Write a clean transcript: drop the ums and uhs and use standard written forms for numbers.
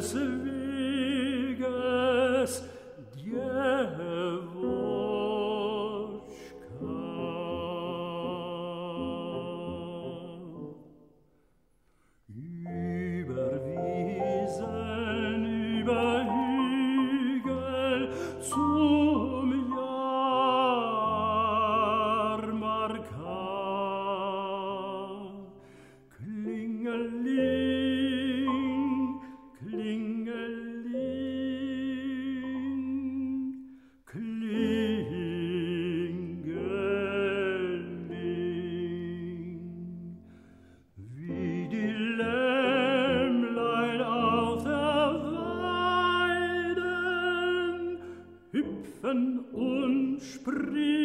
des Weges Diewoschka. Über Wiesen, über Hügel zum Jarmarka. Klingeling, klingeling, klingeling. Wie die Lämmlein auf der Weiden hüpfen und springen,